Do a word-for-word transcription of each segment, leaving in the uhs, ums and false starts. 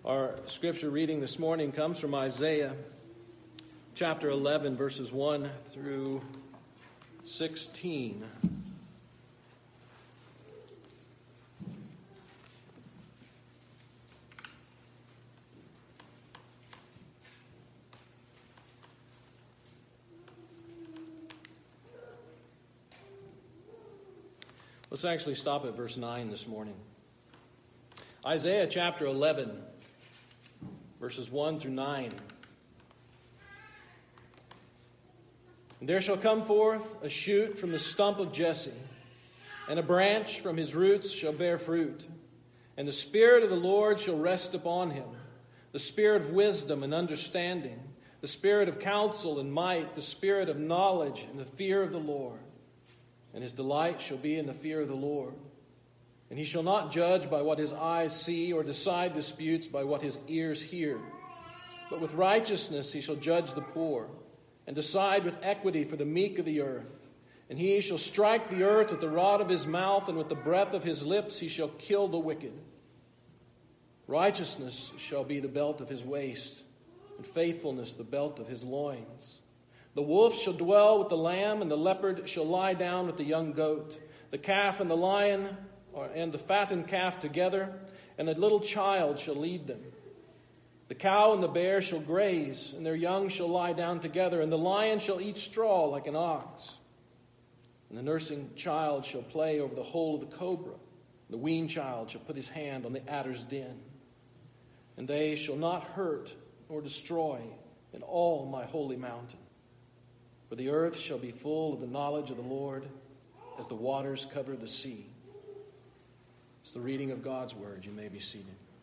Our scripture reading this morning comes from Isaiah chapter eleven, verses one through sixteen. Let's actually stop at verse nine this morning. Isaiah chapter eleven, verses one through nine. And there shall come forth a shoot from the stump of Jesse, and a branch from his roots shall bear fruit. And the Spirit of the Lord shall rest upon him, the Spirit of wisdom and understanding, the Spirit of counsel and might, the Spirit of knowledge and the fear of the Lord. And his delight shall be in the fear of the Lord. And he shall not judge by what his eyes see, or decide disputes by what his ears hear. But with righteousness he shall judge the poor, and decide with equity for the meek of the earth. And he shall strike the earth with the rod of his mouth, and with the breath of his lips he shall kill the wicked. Righteousness shall be the belt of his waist, and faithfulness the belt of his loins. The wolf shall dwell with the lamb, and the leopard shall lie down with the young goat. The calf and the lion and the fattened calf together, and the little child shall lead them. The cow and the bear shall graze, and their young shall lie down together, and the lion shall eat straw like an ox. And the nursing child shall play over the hole of the cobra. The weaned child shall put his hand on the adder's den. And they shall not hurt nor destroy in all my holy mountain. For the earth shall be full of the knowledge of the Lord, as the waters cover the sea. It's the reading of God's word. You may be seated.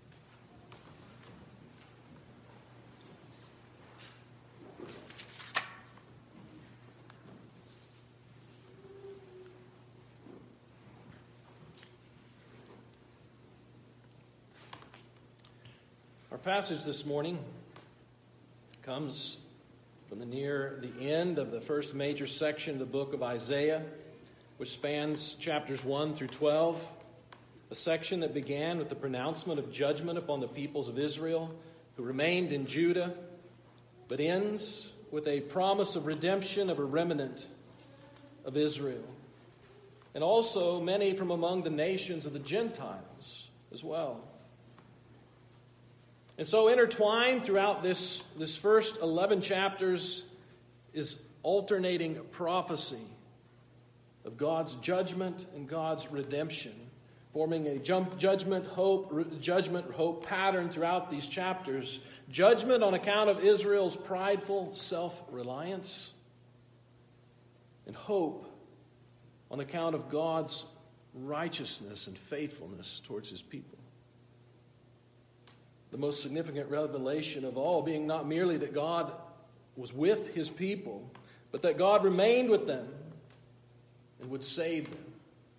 Our passage this morning comes from the near the end of the first major section of the book of Isaiah, which spans chapters one through twelve. A section that began with the pronouncement of judgment upon the peoples of Israel who remained in Judah, but ends with a promise of redemption of a remnant of Israel, and also many from among the nations of the Gentiles as well. And so intertwined throughout this, this first eleven chapters is alternating prophecy of God's judgment and God's redemption, forming a jump, judgment, hope, judgment, hope pattern throughout these chapters. Judgment on account of Israel's prideful self-reliance, and hope on account of God's righteousness and faithfulness towards his people. The most significant revelation of all being not merely that God was with his people, but that God remained with them and would save them.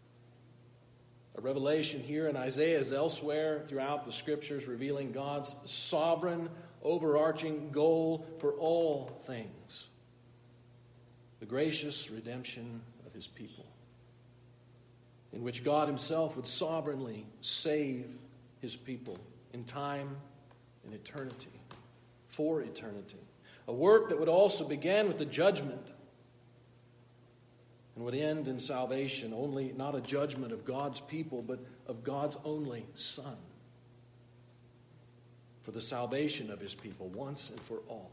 A revelation here in Isaiah as elsewhere throughout the scriptures, revealing God's sovereign, overarching goal for all things: the gracious redemption of his people, in which God himself would sovereignly save his people in time and eternity, for eternity. A work that would also begin with the judgment and would end in salvation, only not a judgment of God's people, but of God's only Son, for the salvation of his people once and for all.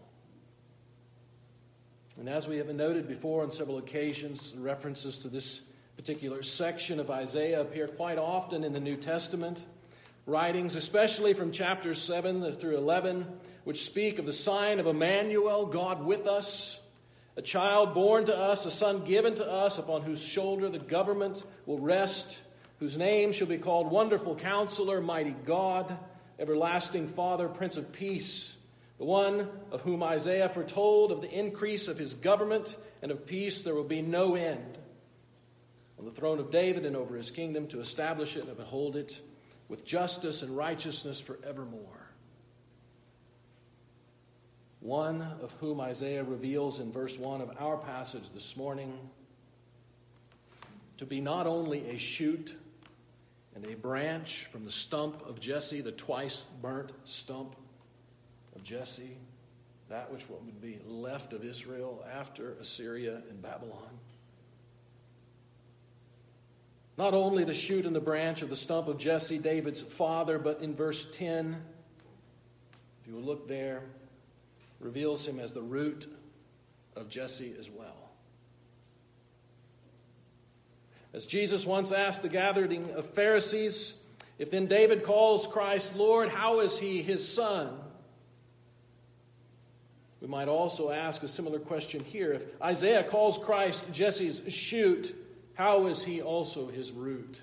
And as we have noted before on several occasions, references to this particular section of Isaiah appear quite often in the New Testament writings, especially from chapters seven through eleven, which speak of the sign of Emmanuel, God with us, a child born to us, a son given to us, upon whose shoulder the government will rest, whose name shall be called Wonderful Counselor, Mighty God, Everlasting Father, Prince of Peace, the one of whom Isaiah foretold of the increase of his government, and of peace there will be no end, on the throne of David and over his kingdom, to establish it and uphold it with justice and righteousness forevermore. One of whom Isaiah reveals in verse one of our passage this morning to be not only a shoot and a branch from the stump of Jesse, the twice burnt stump of Jesse, that which would be left of Israel after Assyria and Babylon. Not only the shoot and the branch of the stump of Jesse, David's father, but in verse ten, if you will look there, reveals him as the root of Jesse as well. As Jesus once asked the gathering of Pharisees, if then David calls Christ Lord, how is he his son? We might also ask a similar question here. If Isaiah calls Christ Jesse's shoot, how is he also his root?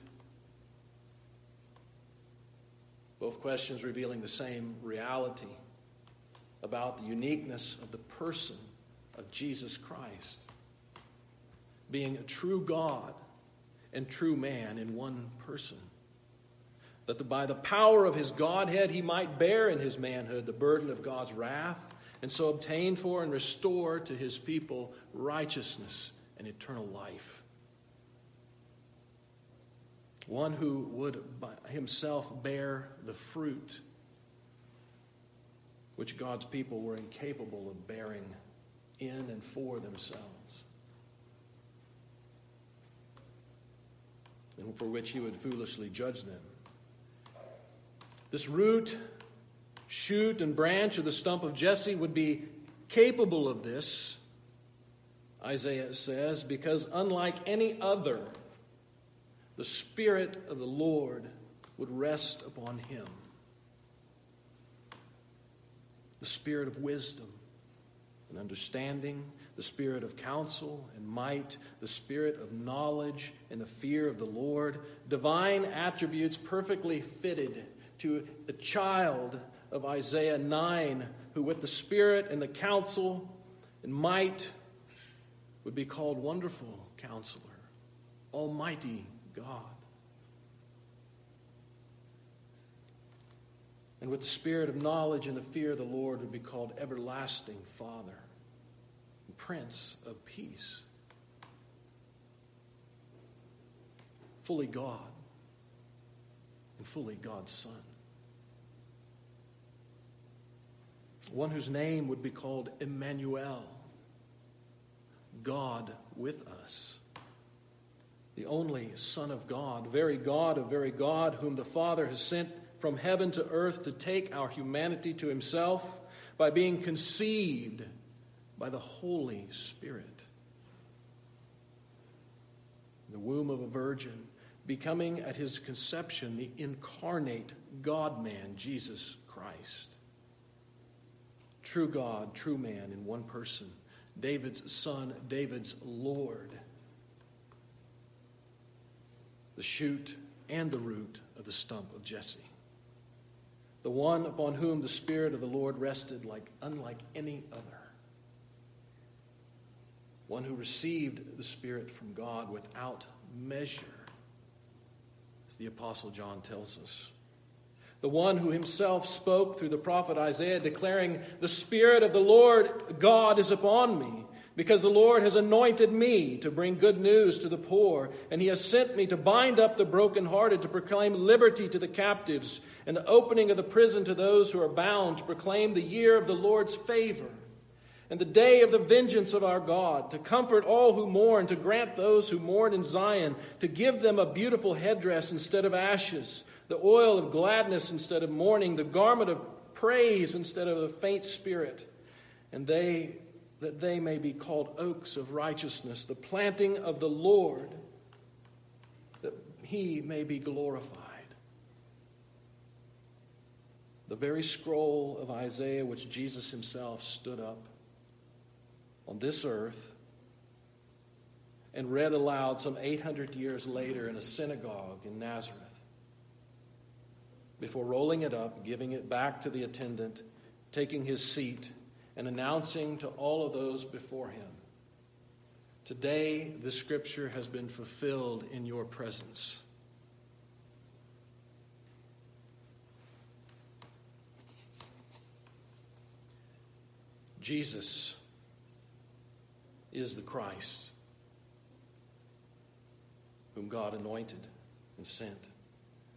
Both questions revealing the same reality about the uniqueness of the person of Jesus Christ, being a true God and true man in one person. That the, by the power of his Godhead he might bear in his manhood the burden of God's wrath, and so obtain for and restore to his people righteousness and eternal life. One who would by himself bear the fruit which God's people were incapable of bearing in and for themselves, and for which he would foolishly judge them. This root, shoot, and branch of the stump of Jesse would be capable of this, Isaiah says, because unlike any other, the Spirit of the Lord would rest upon him. The Spirit of wisdom and understanding, the Spirit of counsel and might, the Spirit of knowledge and the fear of the Lord, divine attributes perfectly fitted to the child of Isaiah nine, who with the Spirit and the counsel and might would be called Wonderful Counselor, Almighty God. And with the Spirit of knowledge and the fear of the Lord would be called Everlasting Father, Prince of Peace. Fully God and fully God's Son. One whose name would be called Emmanuel, God with us. The only Son of God, very God of very God, whom the Father has sent from heaven to earth to take our humanity to himself by being conceived by the Holy Spirit. In the womb of a virgin, becoming at his conception the incarnate God-man, Jesus Christ. True God, true man in one person. David's son, David's Lord. The shoot and the root of the stump of Jesse. The one upon whom the Spirit of the Lord rested like unlike any other. One who received the Spirit from God without measure, as the Apostle John tells us. The one who himself spoke through the prophet Isaiah, declaring, "The Spirit of the Lord God is upon me, because the Lord has anointed me to bring good news to the poor, and he has sent me to bind up the brokenhearted, to proclaim liberty to the captives, and the opening of the prison to those who are bound, to proclaim the year of the Lord's favor, and the day of the vengeance of our God, to comfort all who mourn, to grant those who mourn in Zion, to give them a beautiful headdress instead of ashes, the oil of gladness instead of mourning, the garment of praise instead of a faint spirit, and they that they may be called oaks of righteousness, the planting of the Lord, that he may be glorified." The very scroll of Isaiah which Jesus himself stood up on this earth and read aloud some eight hundred years later in a synagogue in Nazareth, before rolling it up, giving it back to the attendant, taking his seat, and announcing to all of those before him, "Today the scripture has been fulfilled in your presence." Jesus is the Christ, whom God anointed and sent.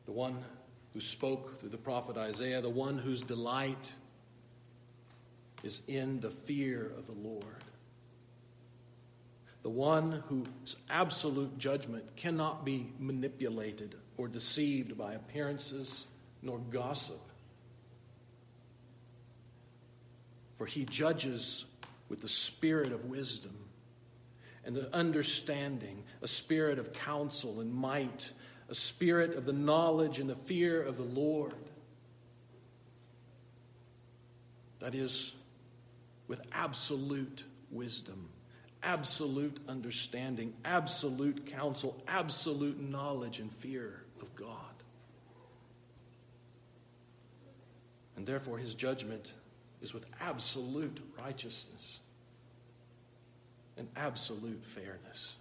the one who spoke through the prophet Isaiah, the one whose delight is in the fear of the Lord, the one whose absolute judgment cannot be manipulated or deceived by appearances nor gossip. For he judges with the spirit of wisdom and the understanding, a spirit of counsel and might, a spirit of the knowledge and the fear of the Lord. That is, with absolute wisdom, absolute understanding, absolute counsel, absolute knowledge and fear of God. And therefore his judgment is with absolute righteousness and absolute fairness.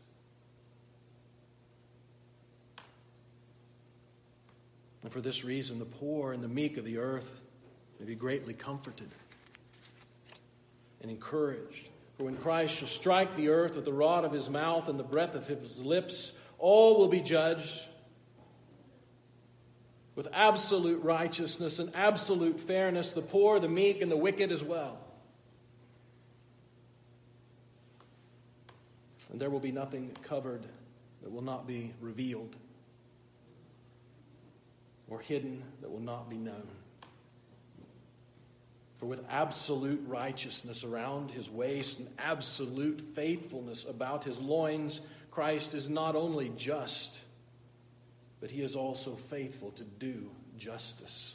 And for this reason, the poor and the meek of the earth may be greatly comforted and encouraged. For when Christ shall strike the earth with the rod of his mouth and the breath of his lips, all will be judged with absolute righteousness and absolute fairness, the poor, the meek, and the wicked as well. And there will be nothing covered that will not be revealed, or hidden that will not be known. For with absolute righteousness around his waist and absolute faithfulness about his loins, Christ is not only just, but he is also faithful to do justice.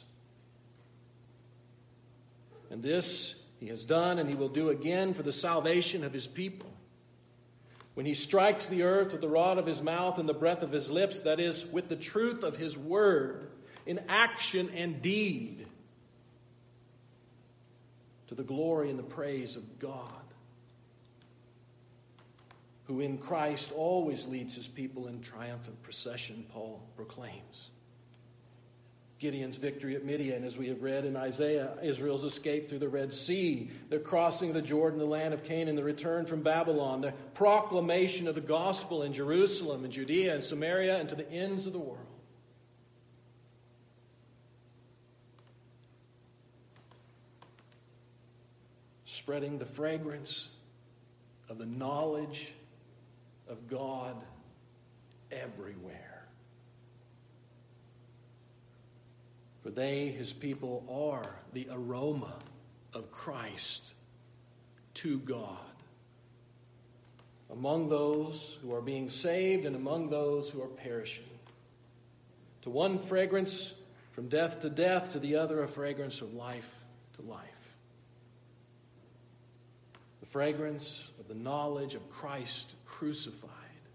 And this he has done and he will do again for the salvation of his people. When he strikes the earth with the rod of his mouth and the breath of his lips, that is, with the truth of his word, in action and deed, to the glory and the praise of God, who in Christ always leads his people in triumphant procession, Paul proclaims. Gideon's victory at Midian, as we have read in Isaiah, Israel's escape through the Red Sea, their crossing the Jordan, the land of Canaan, the return from Babylon, the proclamation of the gospel in Jerusalem and Judea and Samaria and to the ends of the world. Spreading the fragrance of the knowledge of God everywhere. For they, his people, are the aroma of Christ to God, among those who are being saved and among those who are perishing. To one fragrance from death to death, to the other a fragrance of life to life. The fragrance of the knowledge of Christ crucified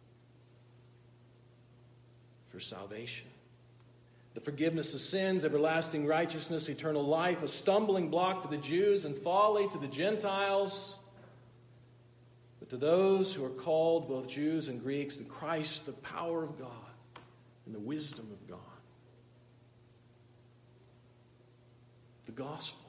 for salvation. The forgiveness of sins, everlasting righteousness, eternal life, a stumbling block to the Jews and folly to the Gentiles. But to those who are called, both Jews and Greeks, the Christ, the power of God and the wisdom of God. The gospel.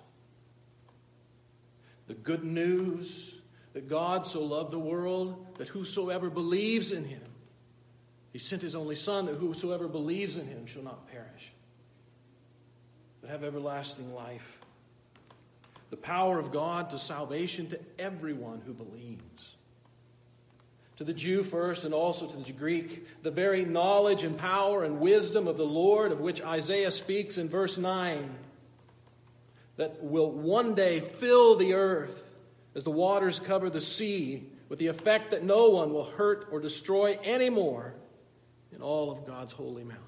The good news that God so loved the world that whosoever believes in him, he sent his only Son, that whosoever believes in him shall not perish, but have everlasting life. The power of God to salvation to everyone who believes. To the Jew first and also to the Greek, the very knowledge and power and wisdom of the Lord, of which Isaiah speaks in verse nine, that will one day fill the earth as the waters cover the sea, with the effect that no one will hurt or destroy anymore in all of God's holy mountain.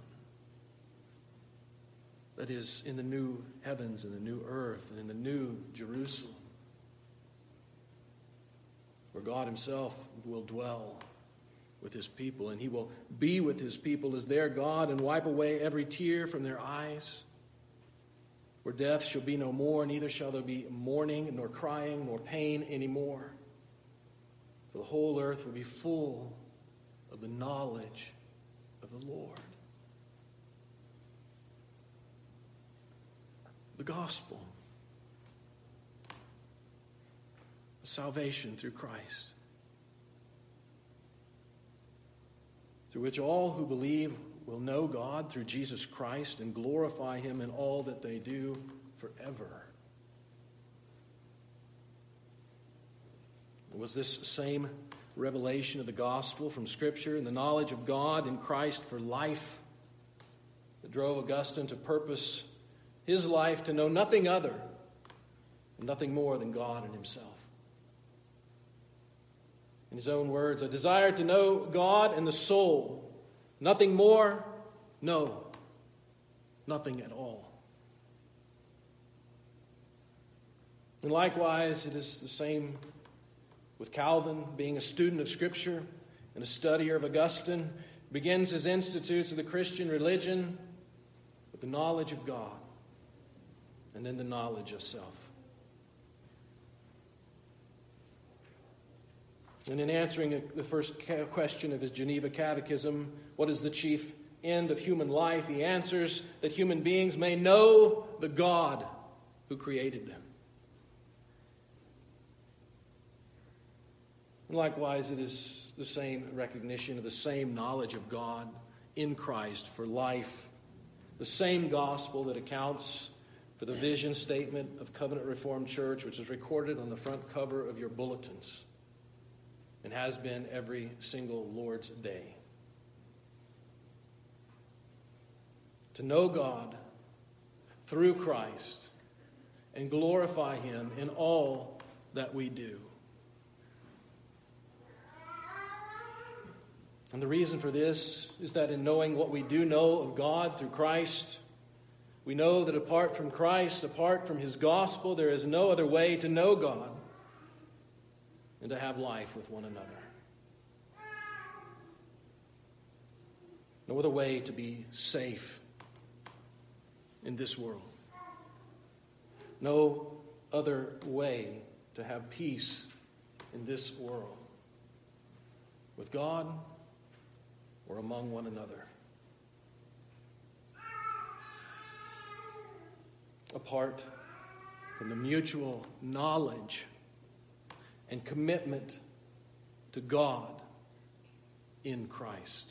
That is, in the new heavens and the new earth and in the new Jerusalem, where God himself will dwell with his people, and he will be with his people as their God and wipe away every tear from their eyes, where death shall be no more, neither shall there be mourning, nor crying, nor pain anymore. For the whole earth will be full of the knowledge of the Lord. The gospel. The salvation through Christ, through which all who believe will know God through Jesus Christ and glorify him in all that they do forever. It was this same revelation of the gospel from Scripture and the knowledge of God in Christ for life that drove Augustine to purpose his life to know nothing other, nothing more than God and himself. In his own words, I desire to know God and the soul. Nothing more, no, nothing at all. And likewise, it is the same with Calvin. Being a student of Scripture and a studier of Augustine, begins his Institutes of the Christian Religion with the knowledge of God and then the knowledge of self. And in answering the first question of his Geneva Catechism, what is the chief end of human life? He answers that human beings may know the God who created them. And likewise, it is the same recognition of the same knowledge of God in Christ for life, the same gospel that accounts for the vision statement of Covenant Reformed Church, which is recorded on the front cover of your bulletins and has been every single Lord's Day. To know God through Christ and glorify him in all that we do. And the reason for this is that in knowing what we do know of God through Christ, we know that apart from Christ, apart from his gospel, there is no other way to know God and to have life with one another. No other way to be safe in this world. No other way to have peace in this world with God or among one another. Apart from the mutual knowledge and commitment to God in Christ.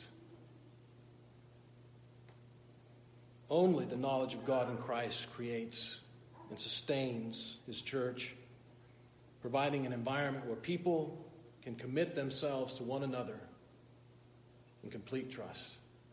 Only the knowledge of God in Christ creates and sustains his church, providing an environment where people can commit themselves to one another in complete trust.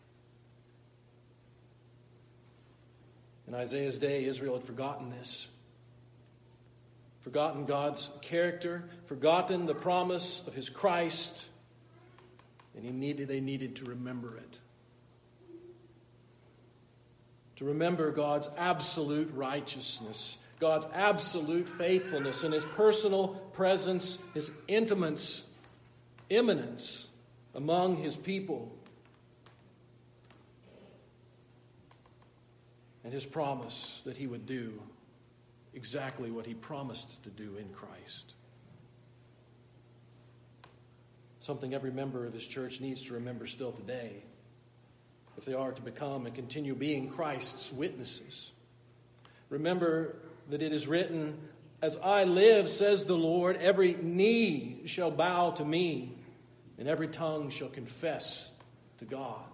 In Isaiah's day, Israel had forgotten this. Forgotten God's character, forgotten the promise of his Christ, and he needed, they needed to remember it. To remember God's absolute righteousness, God's absolute faithfulness, and his personal presence, his intimacy, immanence among his people, and his promise that he would do exactly what he promised to do in Christ. Something every member of his church needs to remember still today, if they are to become and continue being Christ's witnesses. Remember that it is written, "As I live, says the Lord, every knee shall bow to me, and every tongue shall confess to God."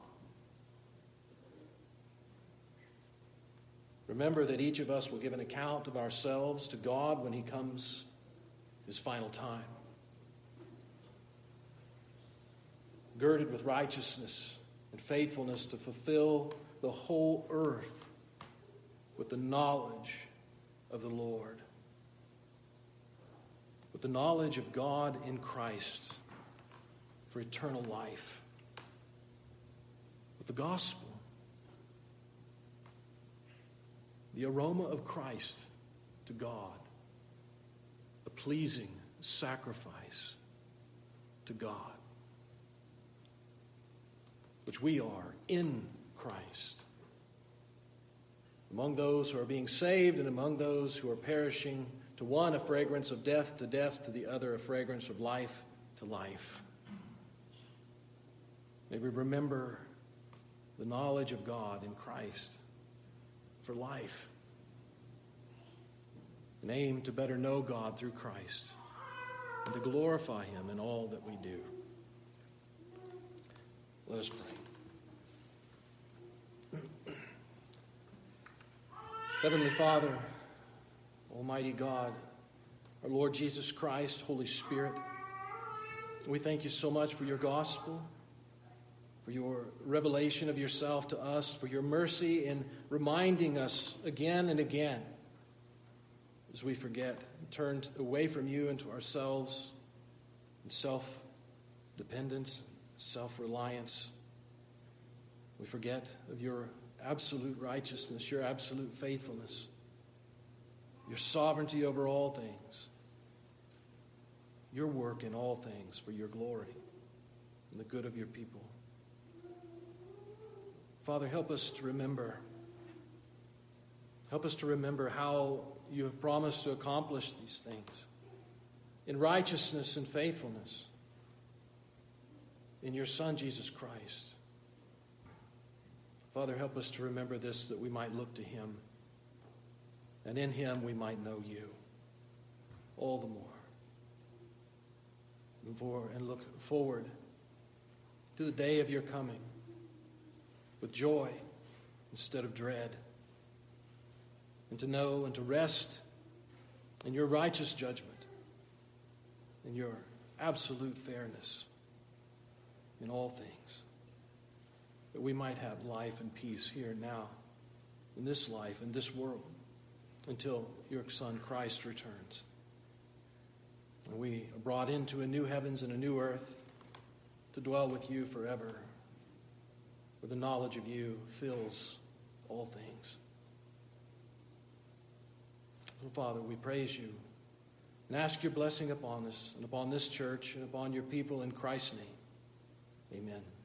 Remember that each of us will give an account of ourselves to God when he comes his final time. Girded with righteousness and faithfulness to fulfill the whole earth with the knowledge of the Lord. With the knowledge of God in Christ for eternal life. With the gospel. The aroma of Christ to God. A pleasing sacrifice to God. Which we are in Christ. Among those who are being saved and among those who are perishing, to one a fragrance of death to death, to the other a fragrance of life to life. May we remember the knowledge of God in Christ for life. And aim to better know God through Christ and to glorify him in all that we do. Let us pray. Heavenly Father, Almighty God, our Lord Jesus Christ, Holy Spirit, we thank you so much for your gospel, for your revelation of yourself to us, for your mercy in reminding us again and again as we forget and turn away from you into ourselves and self-dependence, self-reliance. We forget of your absolute righteousness, your absolute faithfulness, your sovereignty over all things, your work in all things for your glory and the good of your people. Father, help us to remember. Help us to remember how you have promised to accomplish these things in righteousness and faithfulness in your Son, Jesus Christ. Father, help us to remember this, that we might look to him, and in him we might know you all the more. And, for, and look forward to the day of your coming with joy instead of dread, and to know and to rest in your righteous judgment, in your absolute fairness in all things, that we might have life and peace here now, in this life, in this world, until your Son Christ returns. And we are brought into a new heavens and a new earth to dwell with you forever, where the knowledge of you fills all things. So, Father, we praise you and ask your blessing upon us and upon this church and upon your people in Christ's name. Amen.